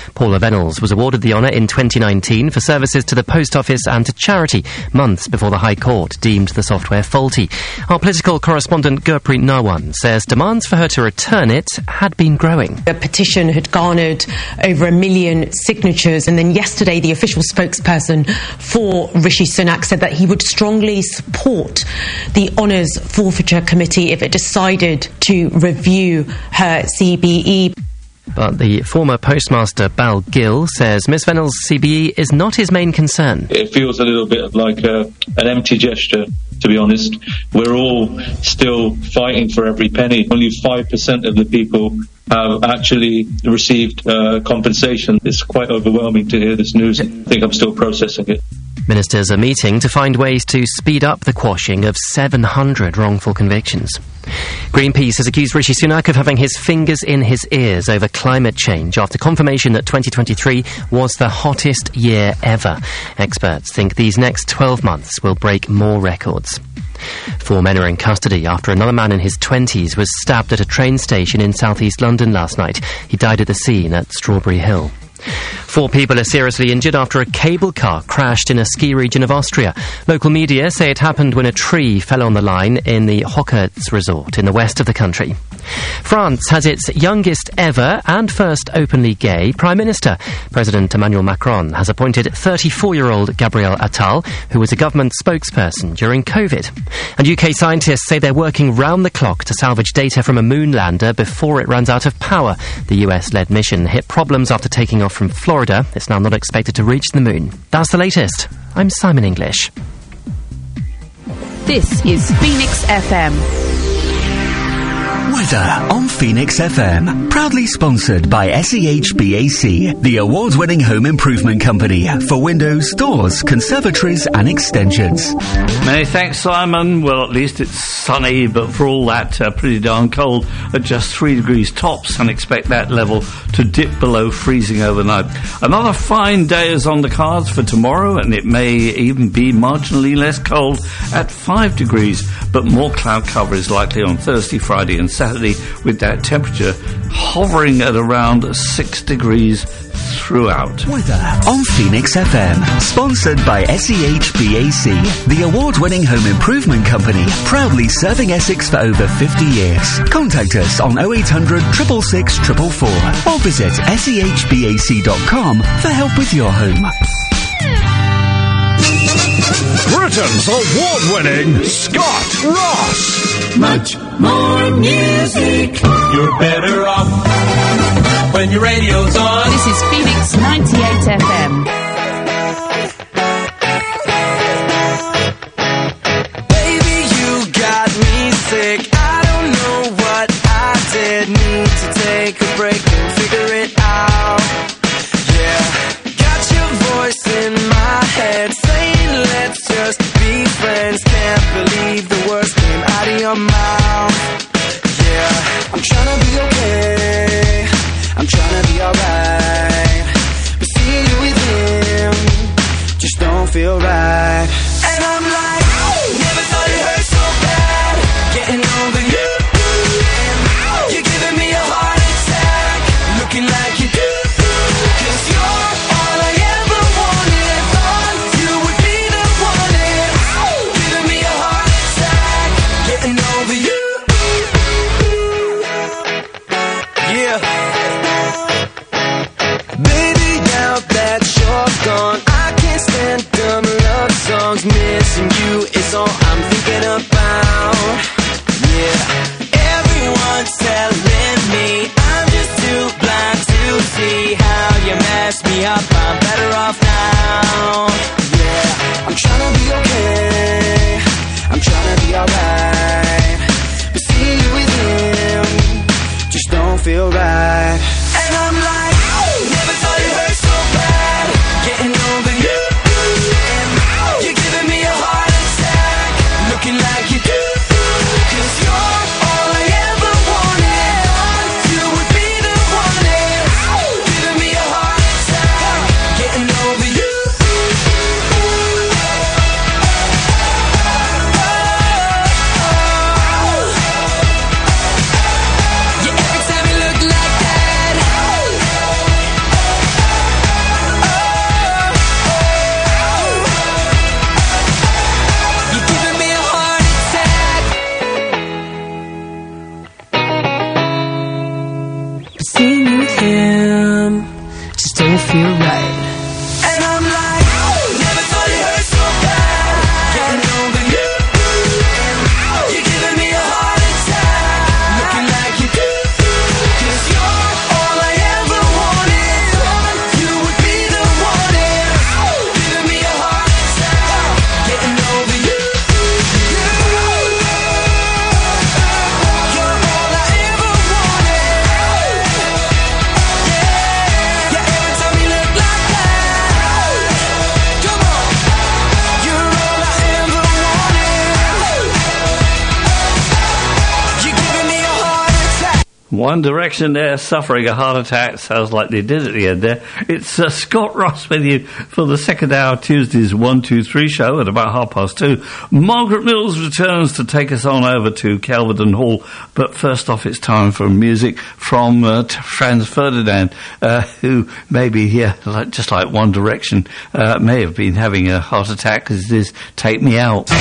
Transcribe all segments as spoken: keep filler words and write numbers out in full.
Paula Venables was awarded the honour in twenty nineteen for services to the Post Office and to charity, months before the High Court deemed the software faulty. Our political correspondent Gurpreet Narwan says demands for her to return it had been growing. The petition had garnered over a million signatures, and then yesterday the official spokesperson for Rishi Sunak said that he would strongly support the Honours Forfeiture Committee if it decided to review her C B E. But the former postmaster, Bal Gill, says Miss Venables' C B E is not his main concern. It feels a little bit like a, an empty gesture, to be honest. We're all still fighting for every penny. Only five percent of the people have actually received uh, compensation. It's quite overwhelming to hear this news. I think I'm still processing it. Ministers are meeting to find ways to speed up the quashing of seven hundred wrongful convictions. Greenpeace has accused Rishi Sunak of having his fingers in his ears over climate change after confirmation that twenty twenty-three was the hottest year ever. Experts think these next twelve months will break more records. Four men are in custody after another man in his twenties was stabbed at a train station in southeast London last night. He died at the scene at Strawberry Hill. Four people are seriously injured after a cable car crashed in a ski region of Austria. Local media say it happened when a tree fell on the line in the Hockerts resort in the west of the country. France has its youngest ever and first openly gay Prime Minister. President Emmanuel Macron has appointed thirty-four-year-old Gabriel Attal, who was a government spokesperson during COVID. And U K scientists say they're working round the clock to salvage data from a moon lander before it runs out of power. The U S-led mission hit problems after taking off from Florida. It's now not expected to reach the moon. That's the latest. I'm Simon English. This is Phoenix F M. Weather on Phoenix F M. Proudly sponsored by S E H B A C, the award-winning home improvement company for windows, doors, conservatories and extensions. Many thanks, Simon. Well, at least it's sunny, but for all that, uh, pretty darn cold at just three degrees tops, and expect that level to dip below freezing overnight. Another fine day is on the cards for tomorrow, and it may even be marginally less cold at five degrees, but more cloud cover is likely on Thursday, Friday and Saturday, with that temperature hovering at around six degrees throughout. Weather on Phoenix F M, sponsored by S E H B A C, the award-winning home improvement company, proudly serving Essex for over fifty years. Contact us on oh eight hundred, six six six, four four four or visit S E H B A C dot com for help with your home. Britain's award-winning Scott Ross. Much more music. You're better off when your radio's on. This is Phoenix ninety-eight F M. Baby, you got me sick. I don't know what I did. Need to take a break and figure it out. Yeah, got your voice in my head saying let's just be friends. Can't believe the worst came out of your mouth. Yeah, I'm trying to be okay, I'm trying to be alright, but seeing you with him just don't feel right. And I'm like, never thought it hurt so bad, getting over you. And you're giving me a heart attack, looking like you do. Cause you're all I ever wanted, thought you would be the one. And giving me a heart attack, getting over you. Yeah. Baby, now that you're gone, I can't stand dumb love songs. Missing you is all I'm thinking about. Yeah. Everyone's telling me I'm just too blind to see how you mess me up. I'm better off now. Yeah. I'm trying to be okay, I'm trying to be alright, but seeing you with him just don't feel right. And I'm like, never thought it hurt so bad, getting over you. And you're giving me a heart attack, looking like you do. Cause you're all I ever wanted, you would be the one. And giving me a heart attack, getting over you. some just don't feel right. And I'm like, never thought it hurt so bad. Getting over you. You're giving me a heart attack. Looking like you do. Cause you're all I ever wanted. You would be the one. Giving me a heart attack. Getting over you. One Direction there, suffering a heart attack. Sounds like they did at the end there. It's uh, Scott Ross with you for the second hour Tuesday's one two three show at about half past two. Margaret Mills returns to take us on over to Kelvedon Hall. But first off, it's time for music from uh, Franz Ferdinand, uh, who maybe, yeah, like, just like One Direction, uh, may have been having a heart attack because it is Take Me Out.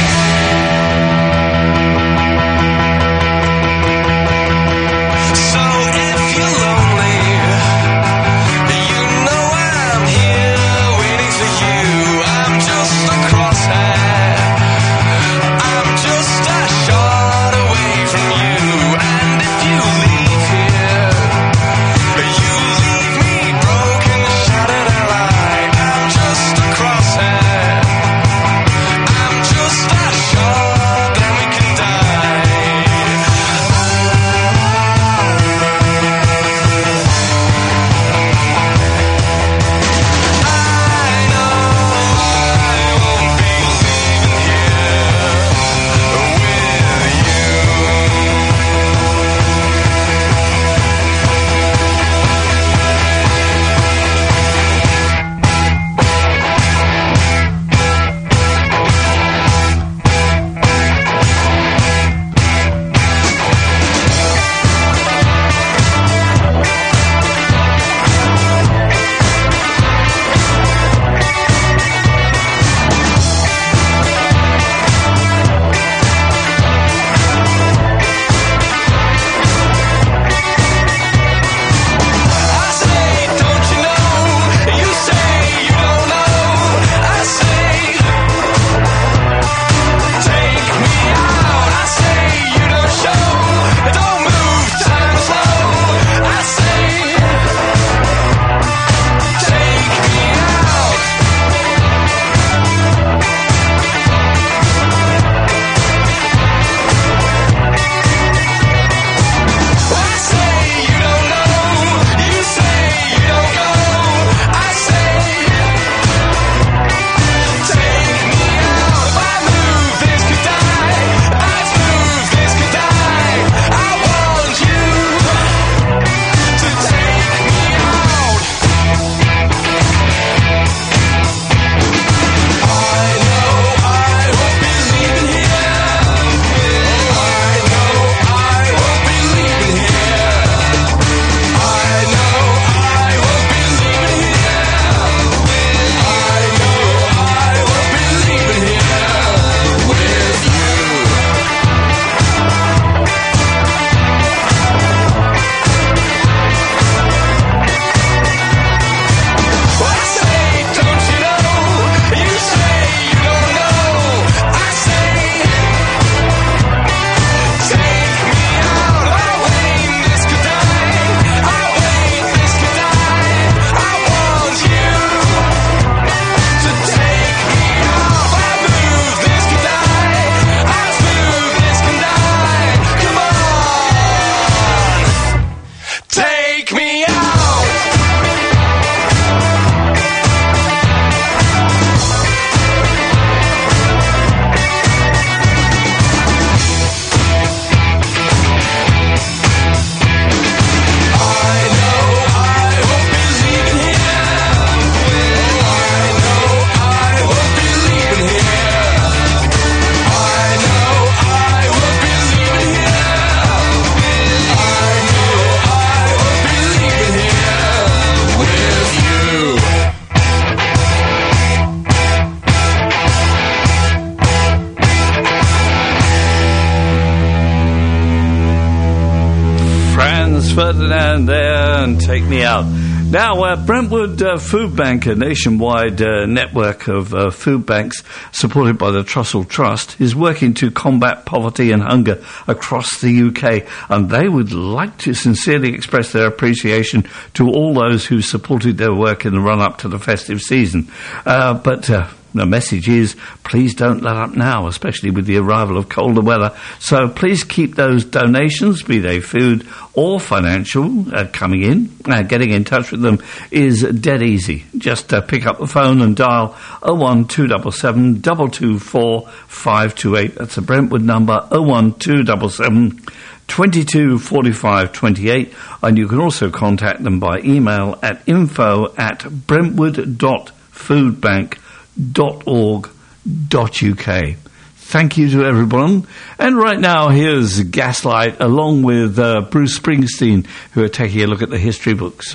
Ferdinand there and Take Me Out. Now, uh, Brentwood uh, Food Bank, a nationwide uh, network of uh, food banks supported by the Trussell Trust, is working to combat poverty and hunger across the U K, and they would like to sincerely express their appreciation to all those who supported their work in the run-up to the festive season. Uh, but... Uh, The message is, please don't let up now, especially with the arrival of colder weather. So please keep those donations, be they food or financial, uh, coming in. Uh, getting in touch with them is dead easy. Just uh, pick up the phone and dial oh one two seven seven, two two four, five two eight. That's a Brentwood number, oh one two seven seven, two two four five two eight. And you can also contact them by email at info at brentwood dot foodbank dot org dot uk. Thank you to everyone. And right now, here's Gaslight along with uh, Bruce Springsteen, who are taking a look at the history books.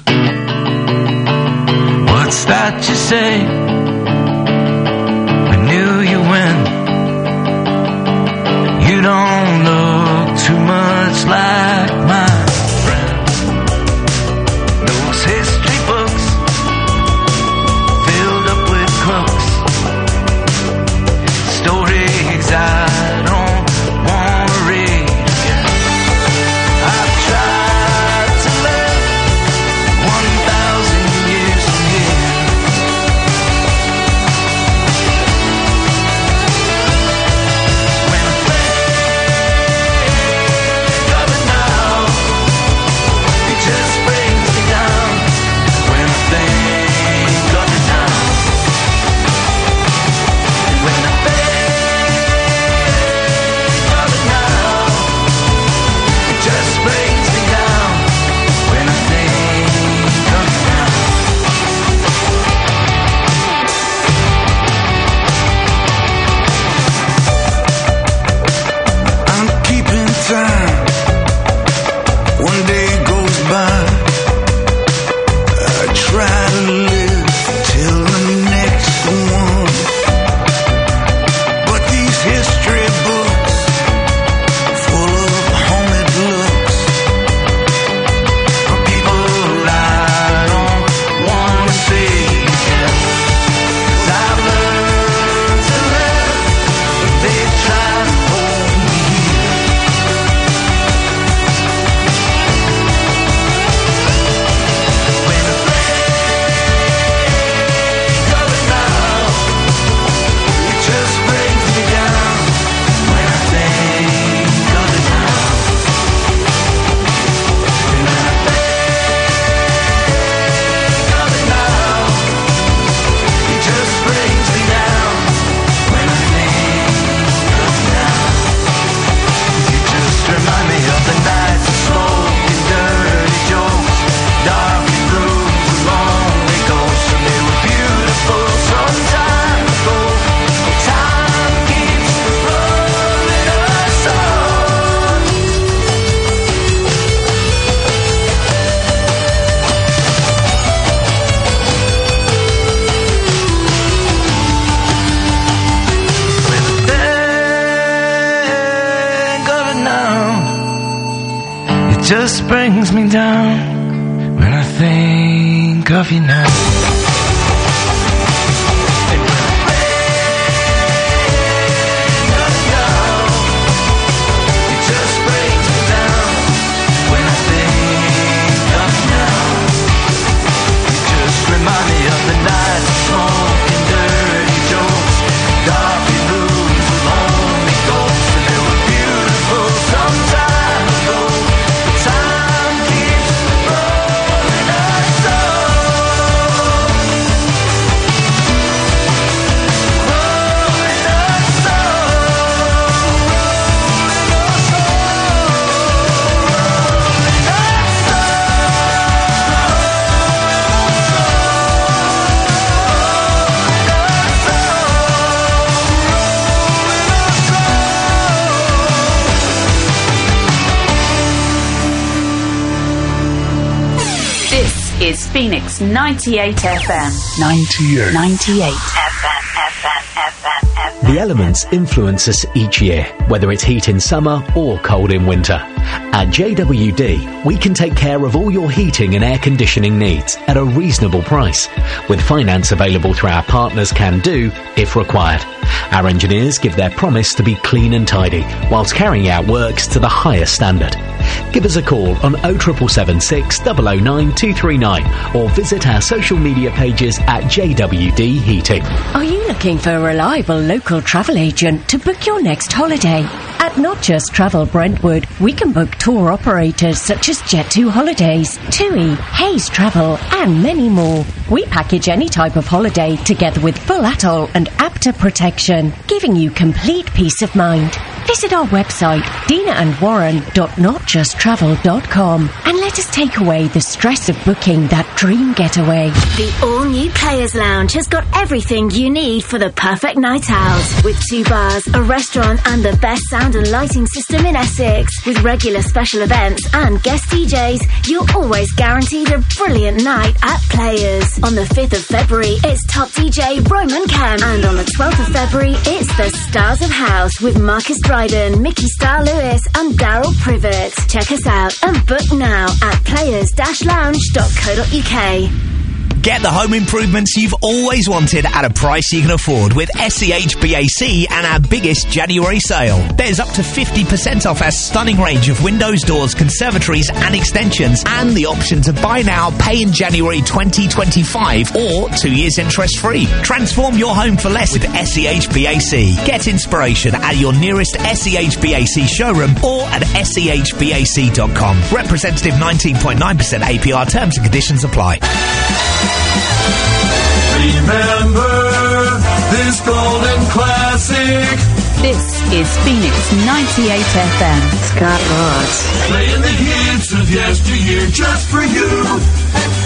What's that you say? I knew you when you don't look too much like my friend. Those history books filled up with crooks. Stories I don't want to read again. I've tried to live one thousand years from here. When I think of it now, it just brings me down. When I think of it now, when I think brings me down when I think of you now. I'm keeping time. One day goes by. I try to live till the next one. But these history books full of haunted looks. Just brings me down when I think of you now. Remind me of the nights of smoking dirty jokes, dark rooms with lonely ghosts, and they were beautiful some time ago. But time keeps rolling us on, rolling us on, rolling us is Phoenix ninety-eight F M. ninety-eight. ninety-eight F M, F M, F M, F M. The elements influence us each year. whether it's heat in summer or cold in winter. At J W D, we can take care of all your heating and air conditioning needs at a reasonable price, with finance available through our partners Can Do if required. Our engineers give their promise to be clean and tidy whilst carrying out works to the highest standard. Give us a call on oh seven seven six, zero zero nine two three nine or visit our social media pages at J W D Heating. Are you looking for a reliable local travel agent to book your next holiday? At Not Just Travel Brentwood, we can book tour operators such as Jet two Holidays, TUI, Hayes Travel, and many more. We package any type of holiday together with full atoll and APTA protection, giving you complete peace of mind. Visit our website, dina and warren dot not just travel dot com, and let us take away the stress of booking that dream getaway. The all-new Players Lounge has got everything you need for the perfect night out. With two bars, a restaurant, and the best sound and lighting system in Essex. With regular special events and guest D Js, you're always guaranteed a brilliant night at Players. On the fifth of February, it's top D J Roman Kemp. And on the twelfth of February, it's the Stars of House with Marcus Dryden, Mickey Star Lewis, and Daryl Privet. Check us out and book now at players dash lounge dot co dot uk. Get the home improvements you've always wanted at a price you can afford with S C H B A C and our biggest January sale. There's up to fifty percent off our stunning range of windows, doors, conservatories and extensions, and the option to buy now, pay in January twenty twenty-five or two years interest free. Transform your home for less with S C H B A C. Get inspiration at your nearest S C H B A C showroom or at S C H B A C dot com. Representative nineteen point nine percent A P R, terms and conditions apply. Remember this golden classic. This is Phoenix ninety-eight F M. Scott Ross. Playing the hits of yesteryear just for you.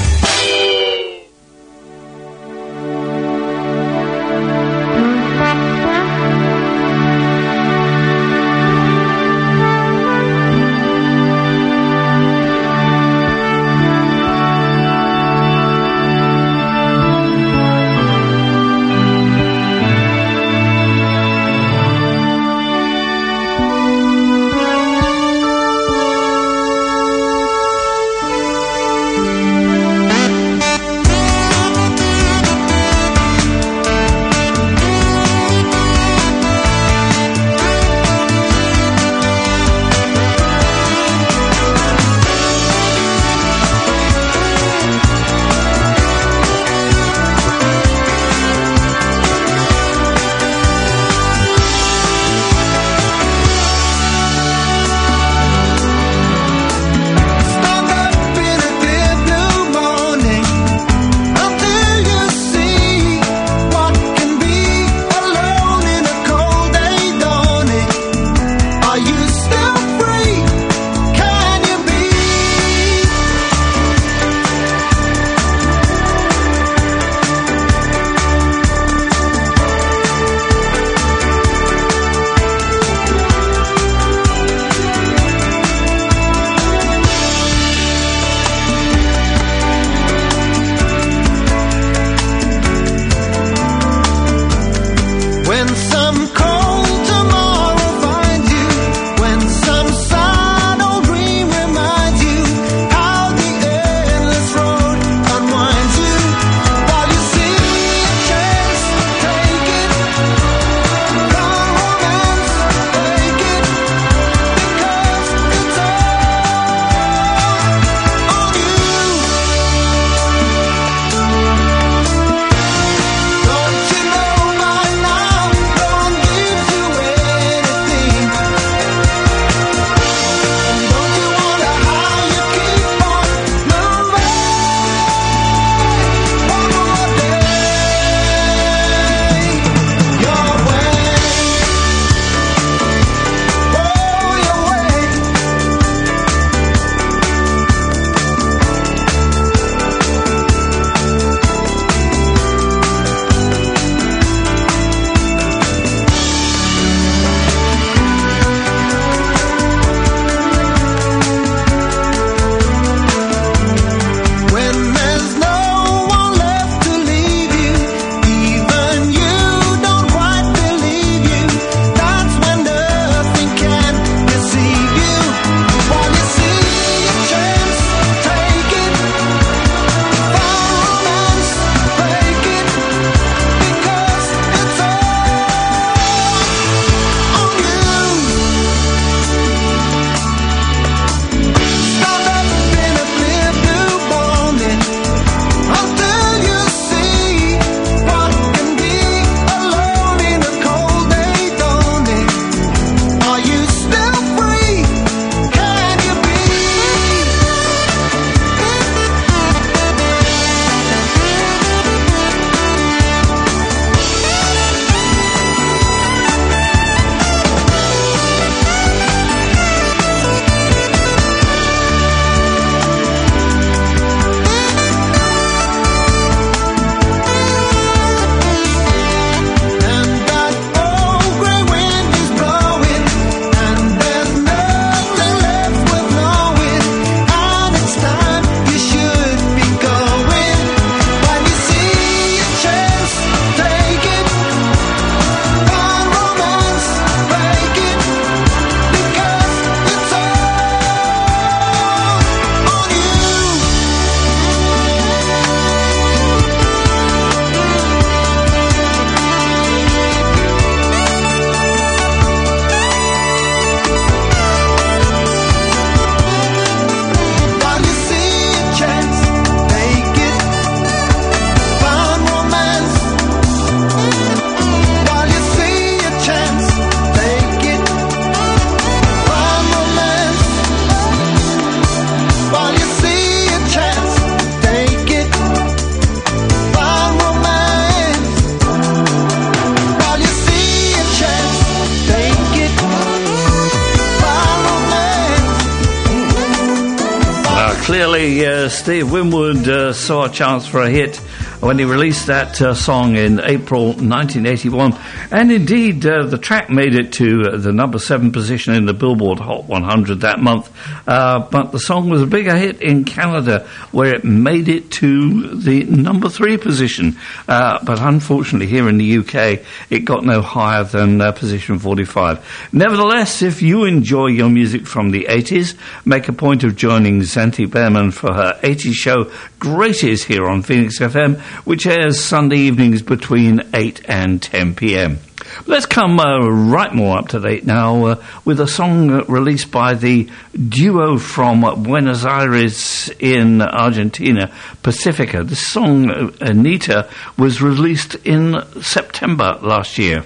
clearly, uh, Steve Winwood uh, saw a chance for a hit when he released that uh, song in April nineteen eighty-one. And indeed, uh, the track made it to uh, the number seven position in the Billboard Hot one hundred that month. Uh, but the song was a bigger hit in Canada, where it made it to the number three position. Uh, but unfortunately, here in the U K, it got no higher than uh, position forty-five. Nevertheless, if you enjoy your music from the eighties, make a point of joining Zanti Behrman for her eighties show, Greaties, here on Phoenix F M, which airs Sunday evenings between eight and ten p.m. Let's come uh, right more up to date now uh, with a song uh, released by the duo from Buenos Aires in Argentina, Pacifica. This song, uh, Anita, was released in September last year.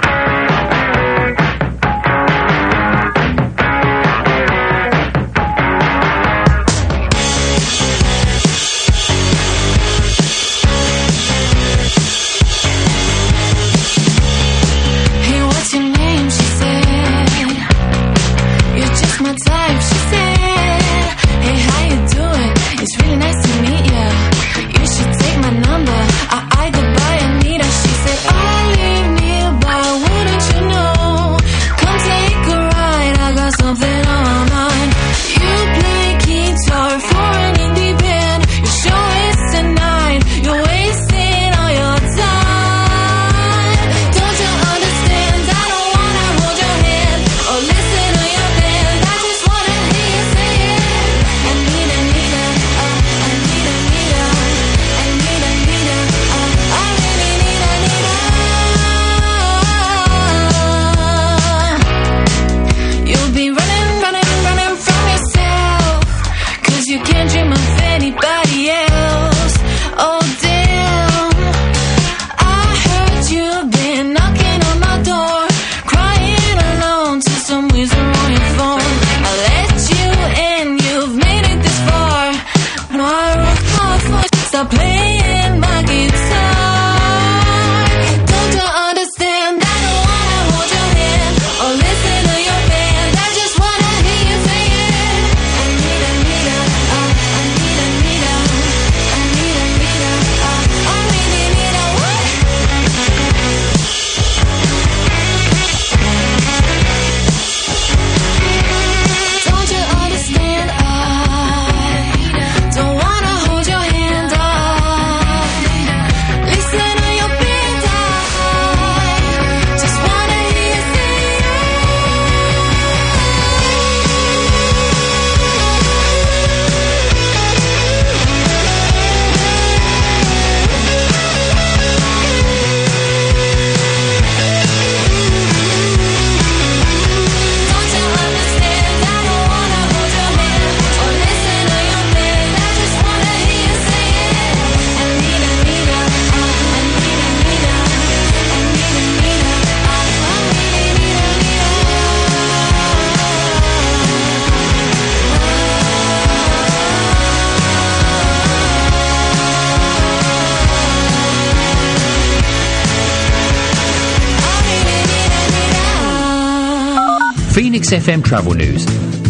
Phoenix F M Travel News.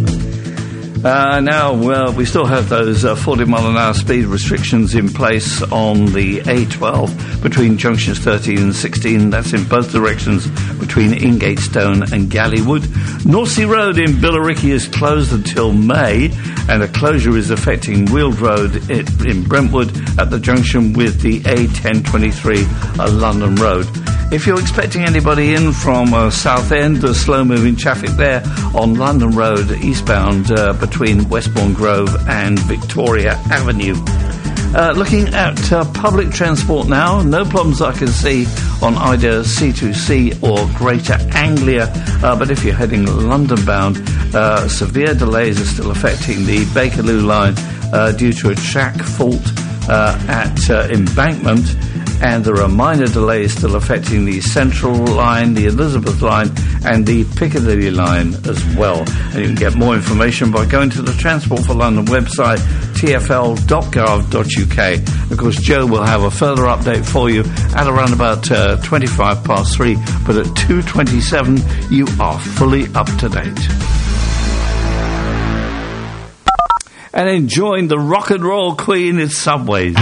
Uh, now, well, we still have those uh, forty mile an hour speed restrictions in place on the A twelve between junctions thirteen and sixteen. That's in both directions between Ingatestone and Gallywood. Northsea Road in Billericay is closed until May, and a closure is affecting Weald Road in Brentwood at the junction with the A ten twenty-three uh, London Road. If you're expecting anybody in from uh, Southend, the slow-moving traffic there on London Road eastbound uh, between Westbourne Grove and Victoria Avenue. Uh, looking at uh, public transport now, no problems I can see on either C two C or Greater Anglia, uh, but if you're heading London-bound, uh, severe delays are still affecting the Bakerloo line uh, due to a track fault uh, at uh, Embankment. And there are minor delays still affecting the Central line, the Elizabeth line, and the Piccadilly line as well. And you can get more information by going to the Transport for London website, t f l dot gov dot u k. Of course, Joe will have a further update for you at around about uh, twenty-five past three, but at two twenty-seven, you are fully up to date. and enjoying the rock and roll queen in some ways.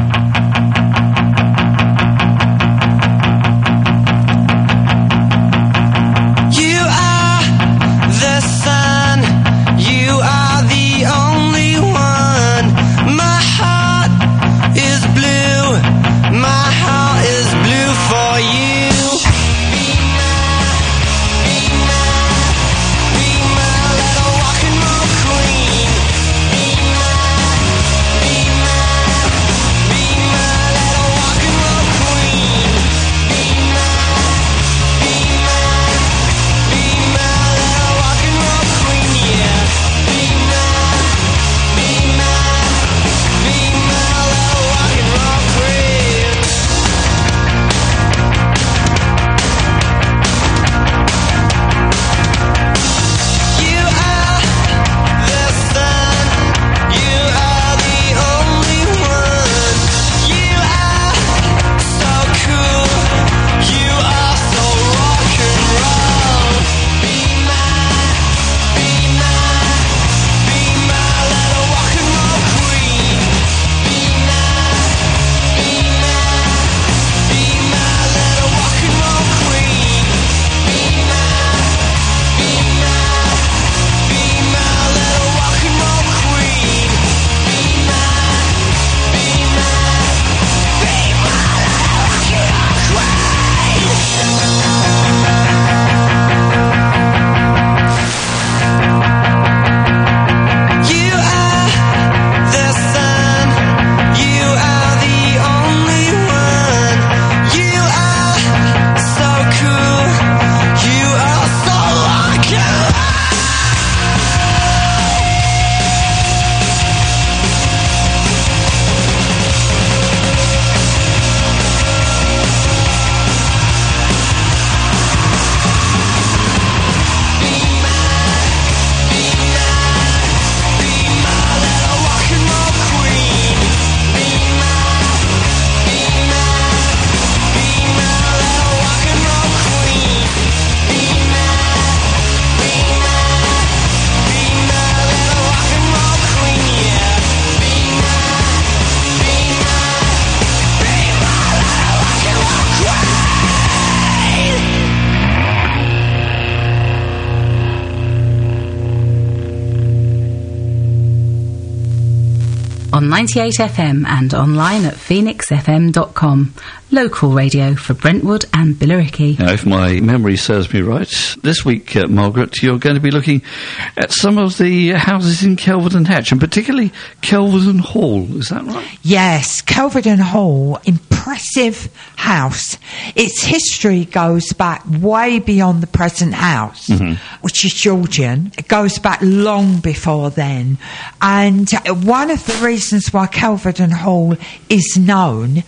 On ninety-eight F M and online at phoenix f m dot com. Local radio for Brentwood and Billericay. Now, if my memory serves me right, this week, uh, Margaret, you're going to be looking at some of the houses in Kelvedon Hatch, and particularly Kelvedon Hall. Is that right? Yes, Kelvedon Hall, impressive house. Its history goes back way beyond the present house, mm-hmm. which is Georgian. It goes back long before then. And one of the reasons why Kelvedon Hall is known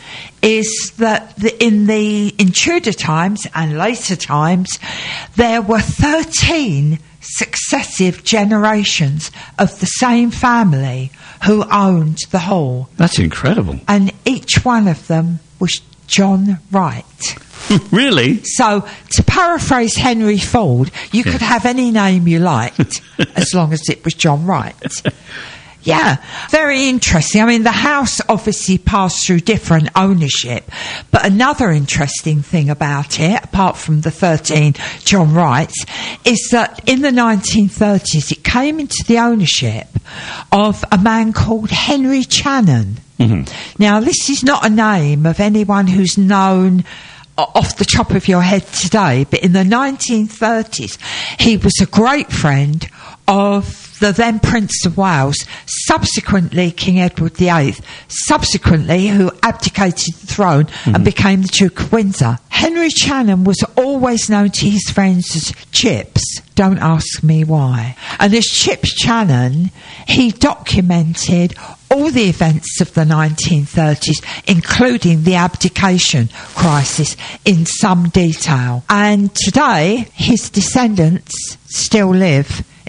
is that the, in the in Tudor times and later times, there were thirteen successive generations of the same family who owned the hall. That's incredible. And each one of them was John Wright. Really? So, to paraphrase Henry Ford, you yeah. could have any name you liked as long as it was John Wright. Yeah, very interesting. I mean, the house obviously passed through different ownership, but another interesting thing about it, apart from the thirteen John Wrights, is that in the nineteen thirties it came into the ownership of a man called Henry Channon. Mm-hmm. Now, this is not a name of anyone who's known off the top of your head today, but in the nineteen thirties he was a great friend of the then Prince of Wales, subsequently King Edward the Eighth, subsequently who abdicated the throne mm-hmm. and became the Duke of Windsor. Henry Channon was always known to his friends as Chips. Don't ask me why. And as Chips Channon, he documented all the events of the nineteen thirties, including the abdication crisis, in some detail. And today, his descendants still live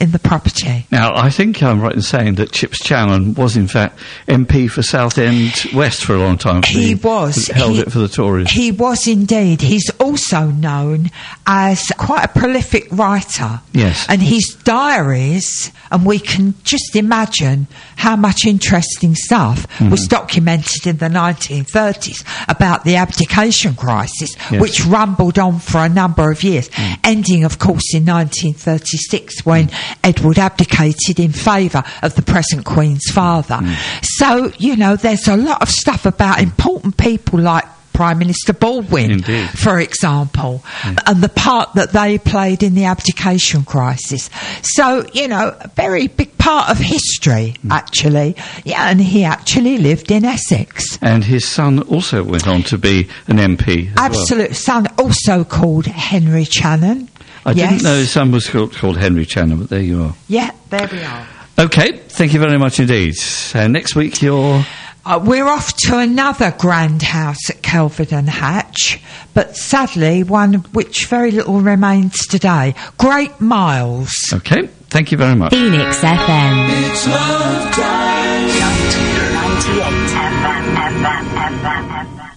in the property. Now, I think I'm right in saying that Chips Channon was, in fact, M P for Southend West for a long time. He, he was. Held he, it for the Tories. He was indeed. He's also known as quite a prolific writer. Yes. And his diaries, and we can just imagine how much interesting stuff mm. was documented in the nineteen thirties about the abdication crisis, yes. which rumbled on for a number of years, mm. ending, of course, in nineteen thirty-six when mm. Edward abdicated in favour of the present Queen's father. Mm. So, you know, there's a lot of stuff about important people like Prime Minister Baldwin, Indeed. for example, yeah. and the part that they played in the abdication crisis. So, you know, a very big part of history, mm. actually. Yeah, and he actually lived in Essex. And his son also went on to be an M P as Absolute well. son, also called Henry Channon. I yes. didn't know his son was called, called Henry Channon, but there you are. Yeah, there we are. OK, thank you very much indeed. Uh, next week you're... Uh, we're off to another grand house at Kelvedon Hatch, but sadly one which very little remains today. Great Miles. OK, thank you very much. Phoenix F M. It's love time. ninety-eight F M, F M, F M, F M.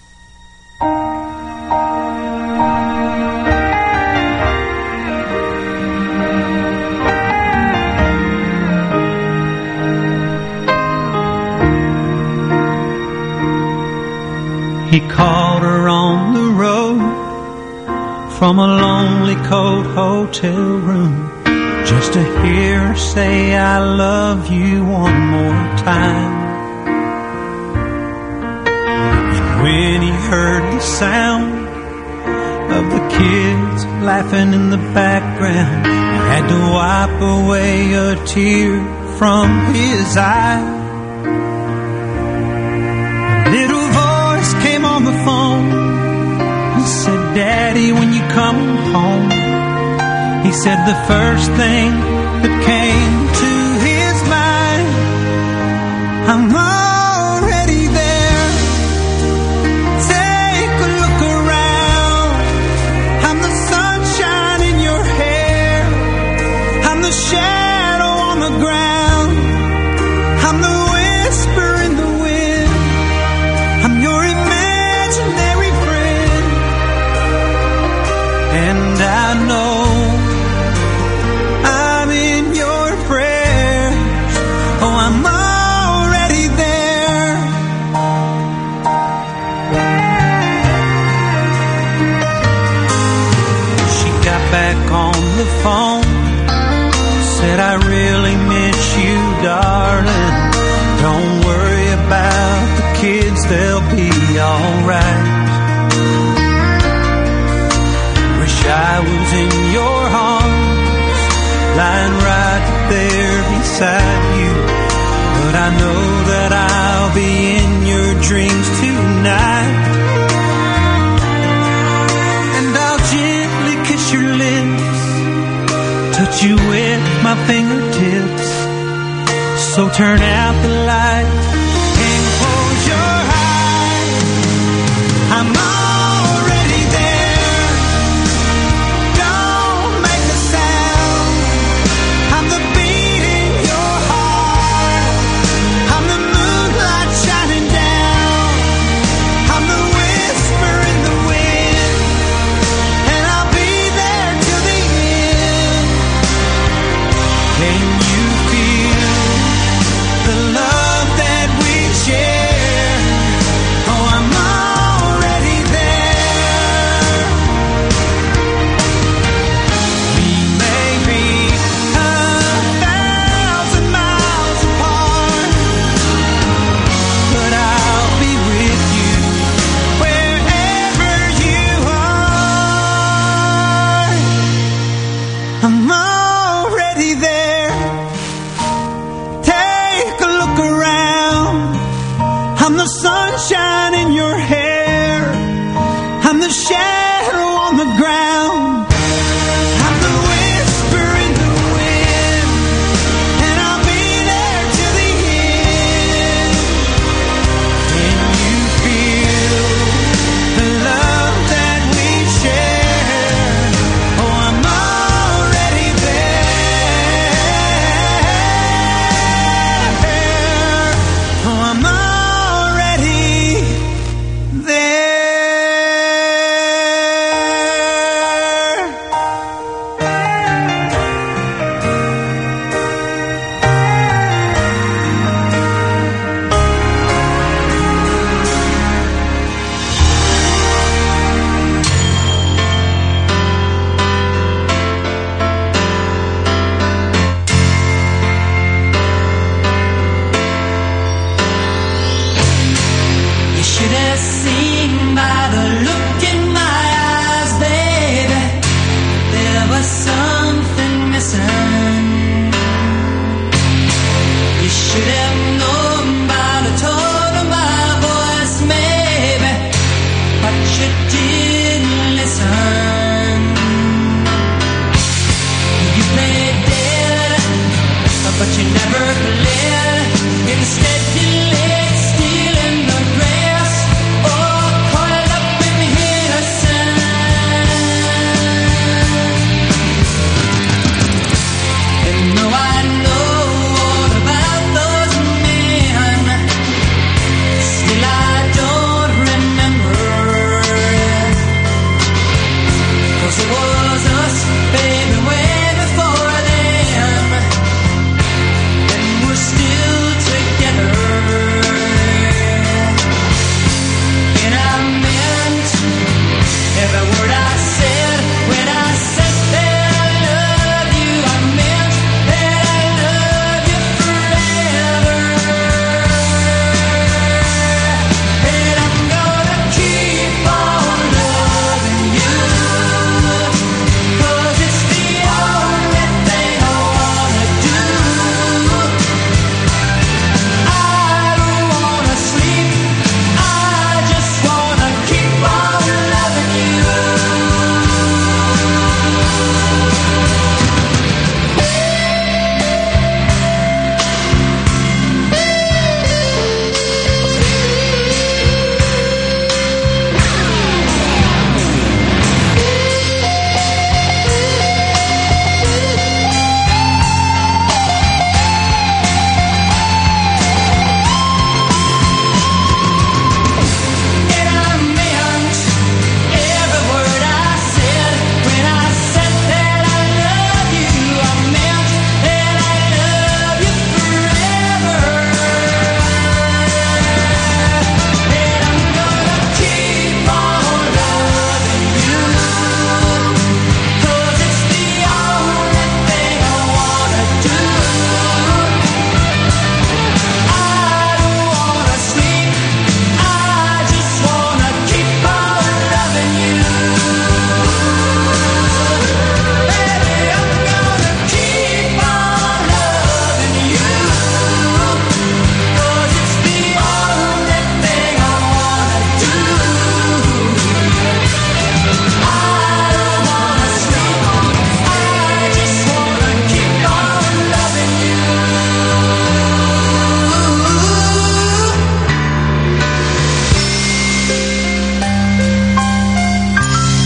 He called her on the road from a lonely cold hotel room just to hear her say I love you one more time. And when he heard the sound of the kids laughing in the background, he had to wipe away a tear from his eye. A little came on the phone. He said, Daddy, when you come home. He said the first thing that came to his mind, I'm already there. Take a look around. I'm the sunshine in your hair. I'm the shadow on the ground. I'm the whisper in the wind. I'm your imaginary friend, and I know I'm in your prayers. Oh, I'm already there. She got back on the phone, said I really miss you, darling. Don't worry about the kids, they'll be alright. Wish I was in your arms, lying right there beside you. But I know that I'll be in your dreams tonight. And I'll gently kiss your lips, touch you with my fingertips. So turn out the lights and close your eyes. I'm already there. Don't make a sound. I'm the beat in your heart. I'm the moonlight shining down. I'm the whisper in the wind. And I'll be there till the end. Can you feel the love that we share? Oh, I'm already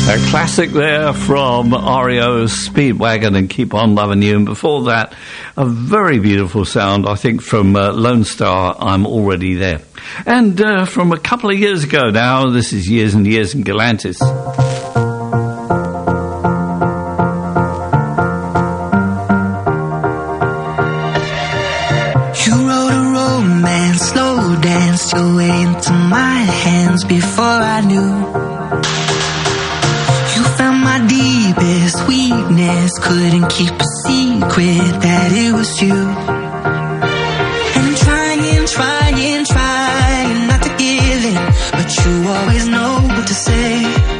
A classic there from R E O's Speedwagon and Keep On Loving You. And before that, a very beautiful sound, I think, from uh, Lone Star, I'm Already There. And uh, from a couple of years ago now, this is Years and Years in Galantis. You wrote a romance, slow danced your way into my hands before I knew. Deepest weakness, couldn't keep a secret that it was you. And I'm trying, trying, trying not to give in, but you always know what to say.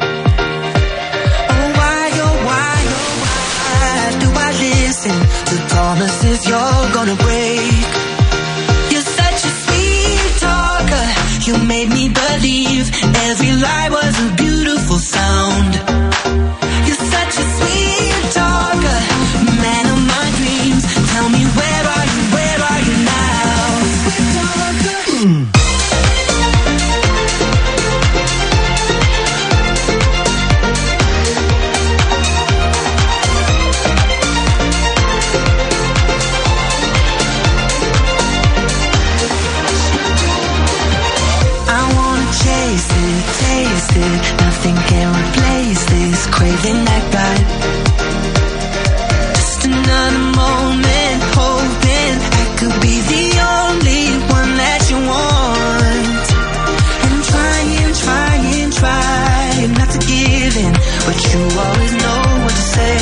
Oh why, oh why, oh why do I listen to promises you're gonna break? You're such a sweet talker, you made me believe every lie was a beautiful sound. Such a sweet talker, man of my dreams. Tell me, where are you, where are you now? Sweet talker. Mm. I wanna chase it, taste it. Nothing can replace this craving I got. Just another moment, hoping I could be the only one that you want. And I'm trying, trying, trying not to give in, but you always know what to say.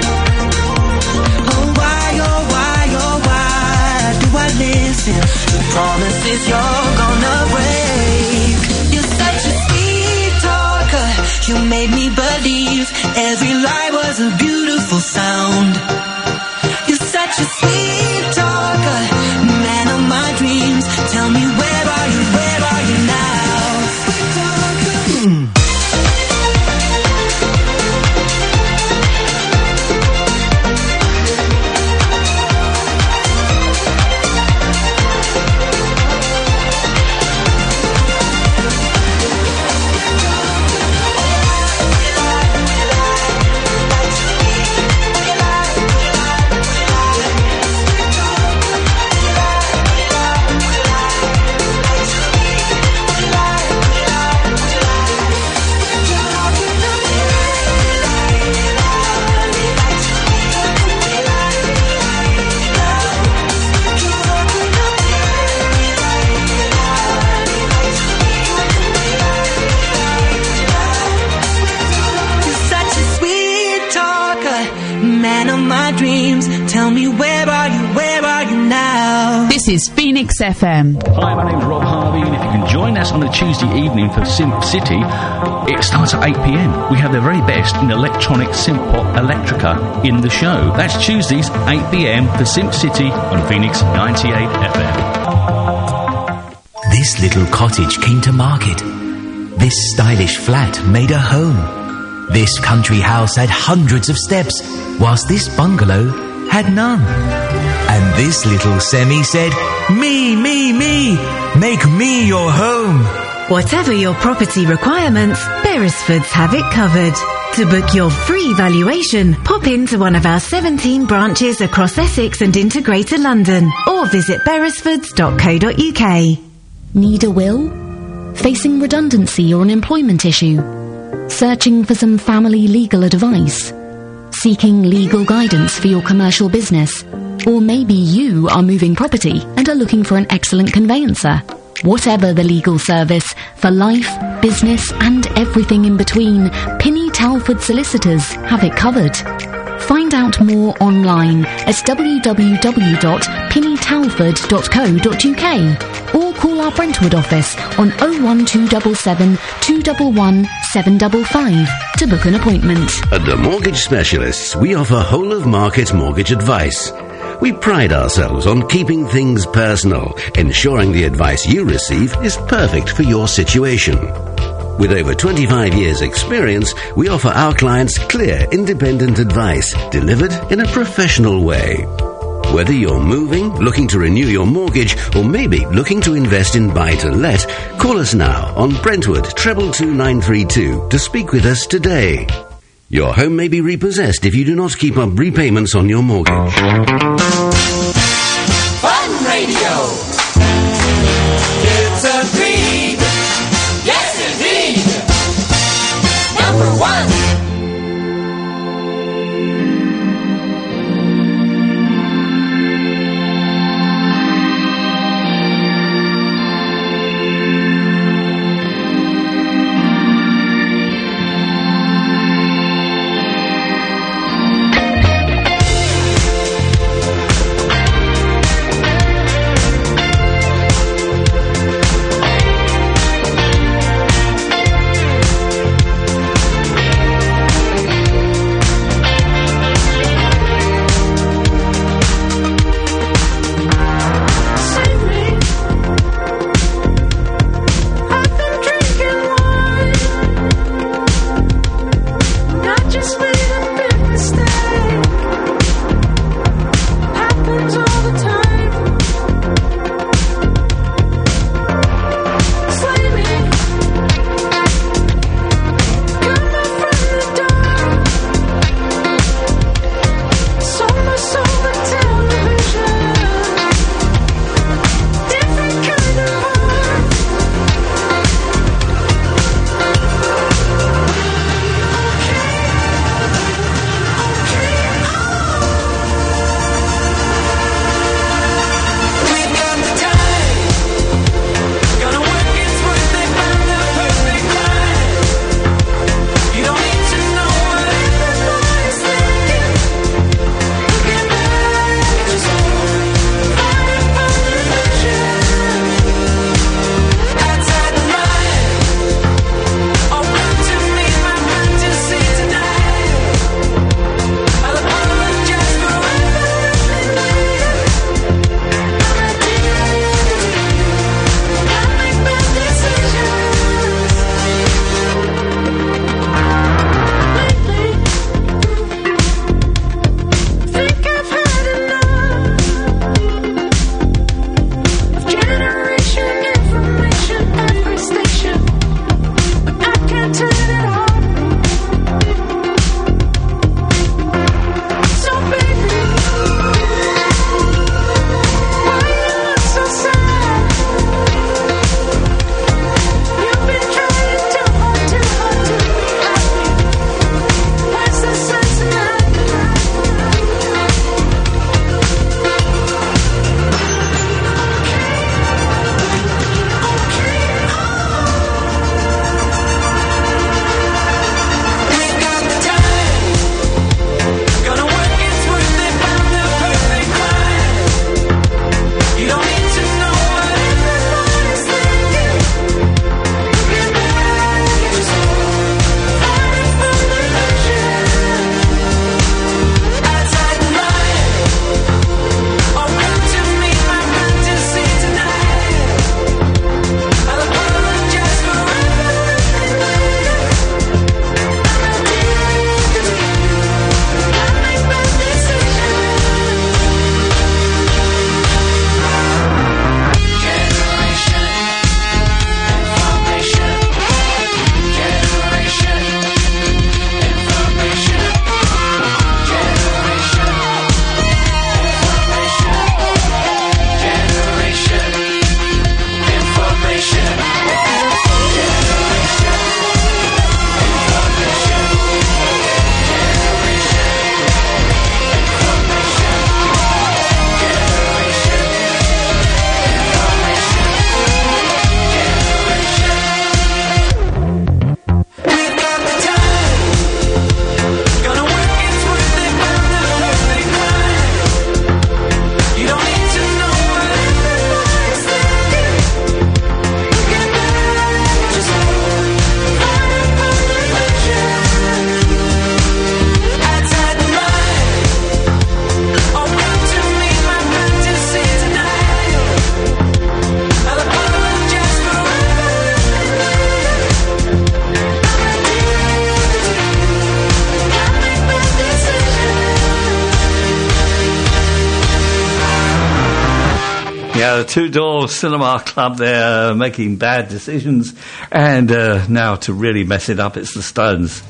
Oh why, oh why, oh why do I listen to promises you're gonna break? You're such a sweet talker, you made me believe every lie was a beautiful sound. You're such a sweet talker, man of my dreams. Tell me, where are you, where are you now? Sweet talker. Mm. Tell me, where are you, where are you now? This is Phoenix F M. Hi, my name's Rob Harvey, and if you can join us on a Tuesday evening for Synth City, it starts at eight p m. We have the very best in electronic synth pop electrica in the show. That's Tuesdays, eight p m for Synth City on Phoenix ninety-eight F M. This little cottage came to market. This stylish flat made a home. This country house had hundreds of steps, whilst this bungalow had none. And this little semi said, me, me, me, make me your home. Whatever your property requirements, Beresfords have it covered. To book your free valuation, pop into one of our seventeen branches across Essex and into Greater London, or visit beresfords dot co dot uk. Need a will? Facing redundancy or an employment issue? Searching for some family legal advice? Seeking legal guidance for your commercial business? Or maybe you are moving property and are looking for an excellent conveyancer. Whatever the legal service, for life, business and everything in between, Pinny Talford Solicitors have it covered. Find out more online at w w w dot pinny talford dot co dot uk or call our Brentwood office on oh one two seven seven, two one one, seven five five to book an appointment. At the Mortgage Specialists, we offer whole-of-market mortgage advice. We pride ourselves on keeping things personal, ensuring the advice you receive is perfect for your situation. With over twenty-five years' experience, we offer our clients clear, independent advice delivered in a professional way. Whether you're moving, looking to renew your mortgage, or maybe looking to invest in buy-to-let, call us now on Brentwood treble two nine three two to speak with us today. Your home may be repossessed if you do not keep up repayments on your mortgage. Fun Radio. It's a dream. Yes, indeed. Number one. Yeah, the Two Door Cinema Club there, uh, making bad decisions. And uh, now to really mess it up, it's the Stones.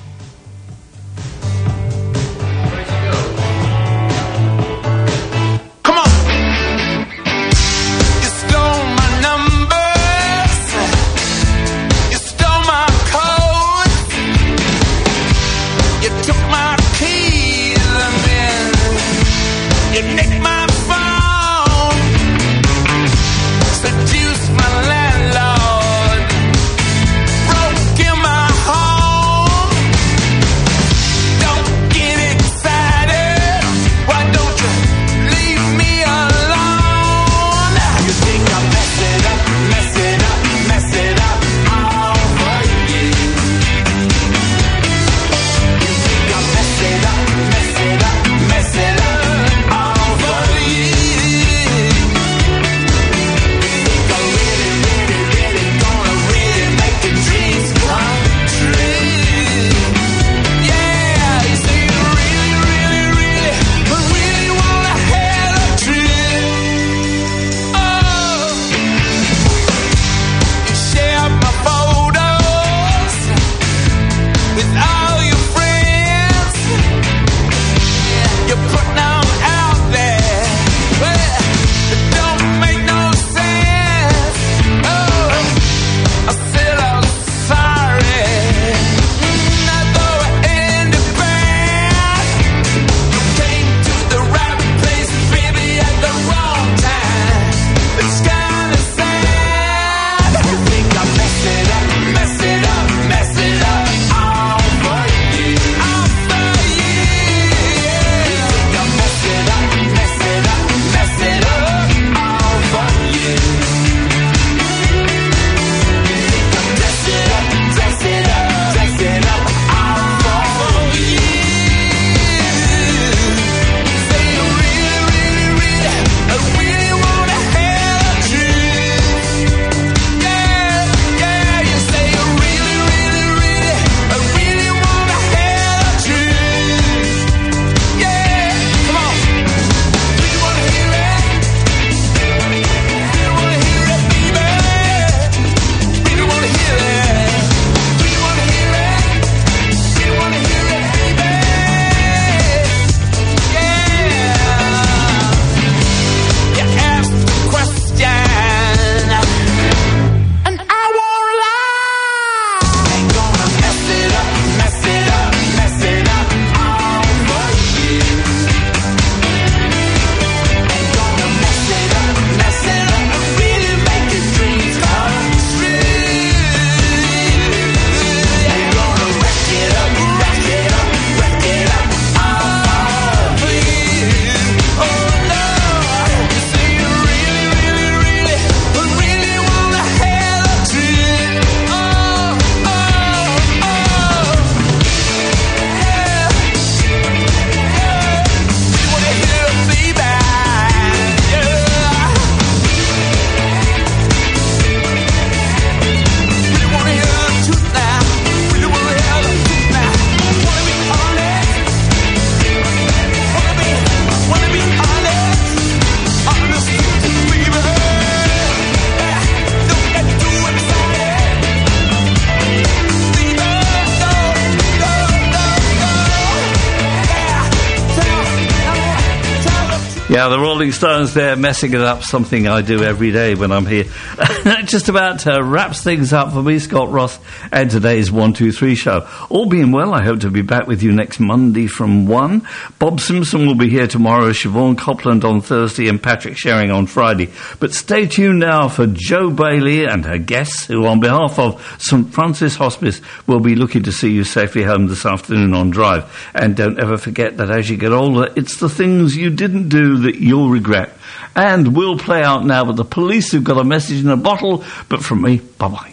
Yeah, the Rolling Stones there, messing it up, something I do every day when I'm here. Just about uh, wraps things up for me, Scott Ross, and today's one two three show. All being well, I hope to be back with you next Monday from one. Bob Simpson will be here tomorrow, Siobhan Copland on Thursday, and Patrick Sherring on Friday. But stay tuned now for Jo Bailey and her guests, who on behalf of St Francis Hospice will be looking to see you safely home this afternoon on Drive. And don't ever forget that as you get older, it's the things you didn't do that you'll regret. And we'll play out now with the Police, who've got a message in a bottle. But from me, bye-bye.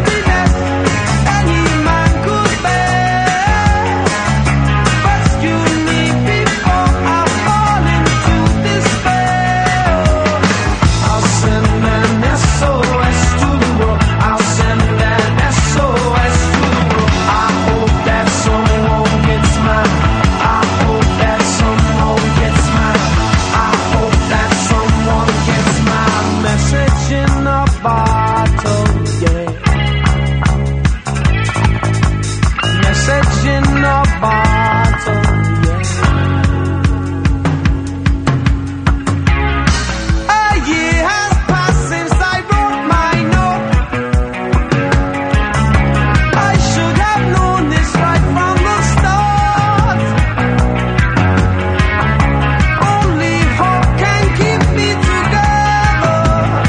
You Message in a bottle, yeah. Message in a bottle, yeah. A year has passed since I wrote my note. I should have known this right from the start. Only hope can keep me together.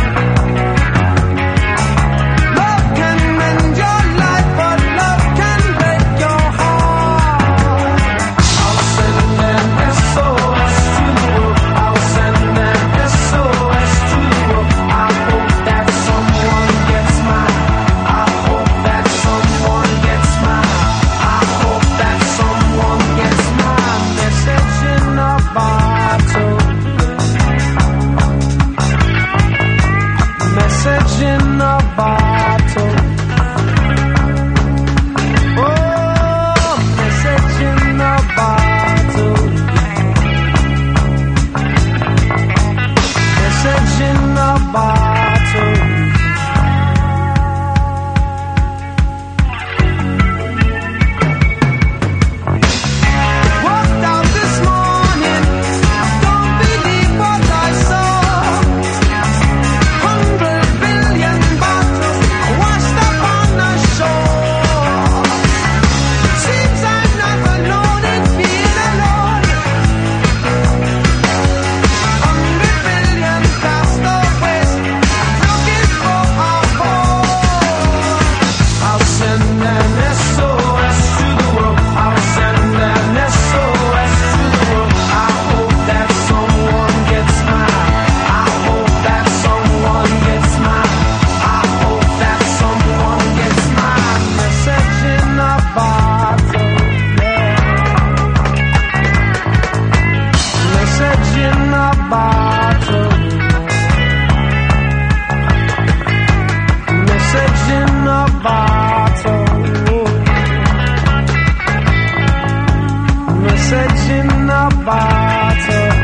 Love can mend your life, but love can break your heart. I'll send an S O S to the world. I'll send an S O S to the world. I hope that someone gets mine. I hope that someone gets mine. I hope that someone gets mine. Message in a bottle. Message in a bottle. Oh, message in a bottle. Message in a bottle. Walked out this morning, don't believe what I saw. Hundred billion bottles washed up on the shore. Seems I'm not alone in being alone. Hundred billion cast away, looking for a home. I'll send an S O S to the world. I'll send an S O S to the world. I hope that someone gets mine. I hope that someone gets mine. I hope that someone gets mine. Message in a bottle, yeah. Message in a bottle. Message in a bottle. Message in a bottle.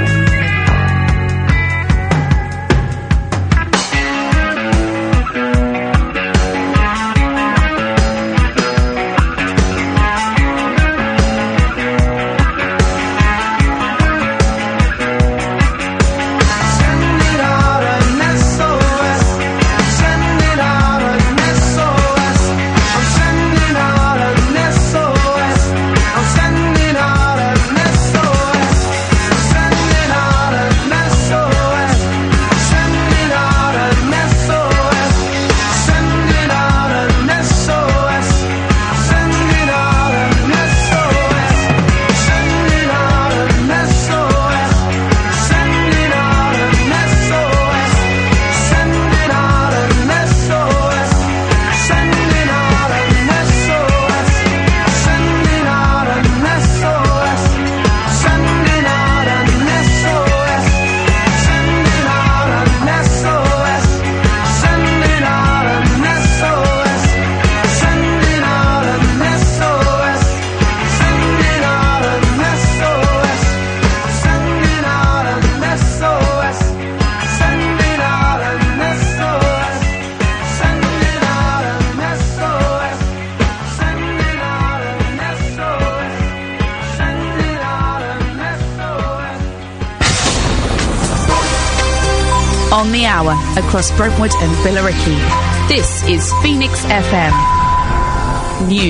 Send it out an S O S. Send it out an S O S. I'm sending out an S O S. I'm sending out an S O S. Sending out an S O S. Sending out an S O S. Sending out an S O S. Sending out an S O S. Sending out an S O S. Sending out an S O S. Sending out an S O S. Sending out an S O S. Sending out an S O S. Sending out an S O S. Sending out an S O S. Sending out an S O S. Sending out an S O S. Sending out an S O S. Sending out an S O S. Sending out an S O S. Sending out an S O S. Sending out an S O S. Sending out an S O S. On the hour, across Brentwood and Billericay. This is Phoenix F M. News.